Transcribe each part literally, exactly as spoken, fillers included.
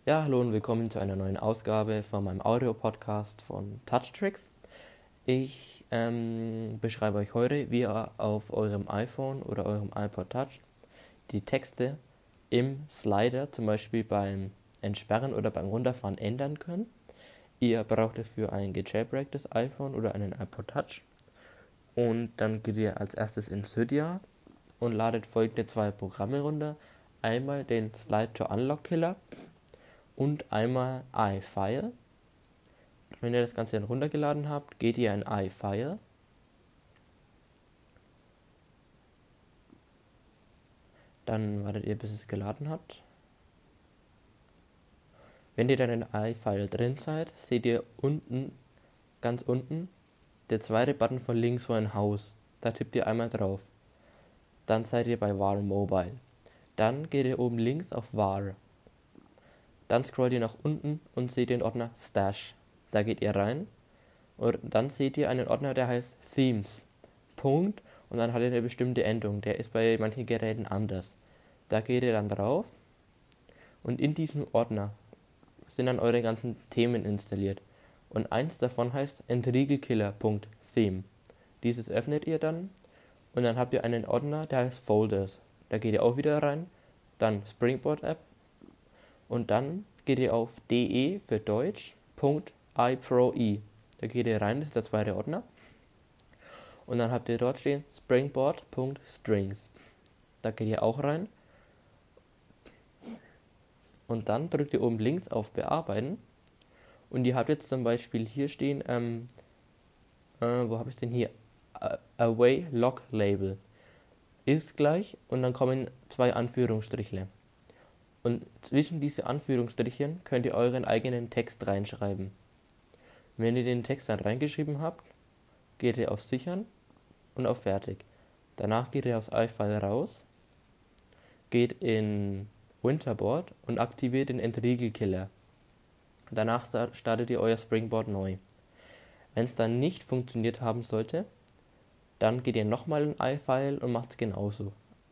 Ja, hallo und willkommen zu einer neuen Ausgabe von meinem Audio-Podcast von Touchtricks. Ich ähm, beschreibe euch heute, wie ihr auf eurem iPhone oder eurem iPod Touch die Texte im Slider, zum Beispiel beim Entsperren oder beim Runterfahren, ändern könnt. Ihr braucht dafür ein gejailbreaktes iPhone oder einen iPod Touch. Und dann geht ihr als erstes in Cydia und ladet folgende zwei Programme runter. Einmal den Slide to Unlock Killer und einmal iFile. Wenn ihr das Ganze dann runtergeladen habt, geht ihr in iFile. Dann wartet ihr, bis es geladen hat. Wenn ihr dann in iFile drin seid, seht ihr unten, ganz unten, der zweite Button von links so ein Haus. Da tippt ihr einmal drauf. Dann seid ihr bei Var Mobile. Dann geht ihr oben links auf Var. Dann scrollt ihr nach unten und seht den Ordner Stash. Da geht ihr rein und dann seht ihr einen Ordner, der heißt Themes. Punkt. Und dann hat er eine bestimmte Endung. Der ist bei manchen Geräten anders. Da geht ihr dann drauf und in diesem Ordner sind dann eure ganzen Themen installiert. Und eins davon heißt entriegelkiller.theme. Dieses öffnet ihr dann und dann habt ihr einen Ordner, der heißt Folders. Da geht ihr auch wieder rein, dann Springboard App und dann geht ihr auf de für Deutsch, .iproe. Da geht ihr rein, das ist der zweite Ordner. Und dann habt ihr dort stehen springboard.strings. Da geht ihr auch rein. Und dann drückt ihr oben links auf Bearbeiten. Und ihr habt jetzt zum Beispiel hier stehen, ähm, äh, wo habe ich denn hier? Away Log Label. Ist gleich und dann kommen zwei Anführungsstrichle. Und zwischen diese Anführungsstrichen könnt ihr euren eigenen Text reinschreiben. Wenn ihr den Text dann reingeschrieben habt, geht ihr auf Sichern und auf Fertig. Danach geht ihr aus iFile raus, geht in Winterboard und aktiviert den Entriegelkiller. Danach startet ihr euer Springboard neu. Wenn es dann nicht funktioniert haben sollte, dann geht ihr nochmal in iFile und macht es genauso.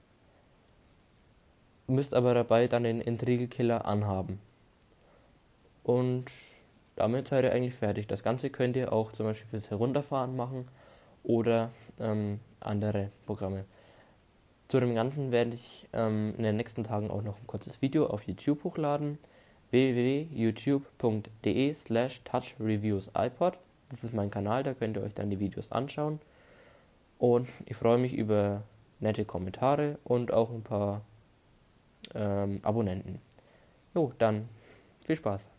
Müsst aber dabei dann den Entriegelkiller anhaben. Und damit seid ihr eigentlich fertig. Das Ganze könnt ihr auch zum Beispiel fürs Herunterfahren machen oder ähm, andere Programme. Zu dem Ganzen werde ich ähm, in den nächsten Tagen auch noch ein kurzes Video auf YouTube hochladen. w w w punkt youtube punkt de slash touchreviewsipod. Das ist mein Kanal, da könnt ihr euch dann die Videos anschauen. Und ich freue mich über nette Kommentare und auch ein paar ähm, Abonnenten. Jo, dann viel Spaß.